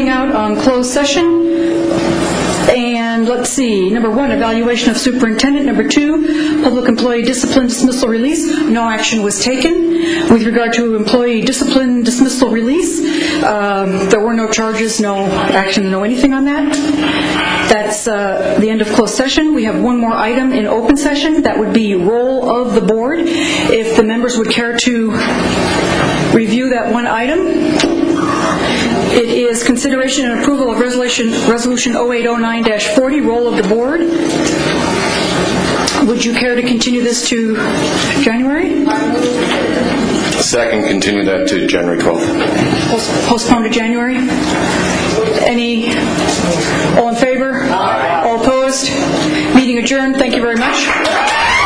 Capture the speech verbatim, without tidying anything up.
starting out on closed session. And let's see, number one, evaluation of superintendent. Number two, public employee discipline, dismissal, release. No action was taken. With regard to employee discipline, dismissal, release, um, there were no charges, no action, no anything on that. That's uh, the end of closed session. We have one more item in open session. That would be roll of the board. If the members would care to review that one item. It is consideration and approval of resolution resolution oh eight oh nine dash forty, roll of the board. Would you care to continue this to January? Second, continue that to January twelfth. Postpone to January? Any? All in favor? Aye. All opposed? Meeting adjourned. Thank you very much.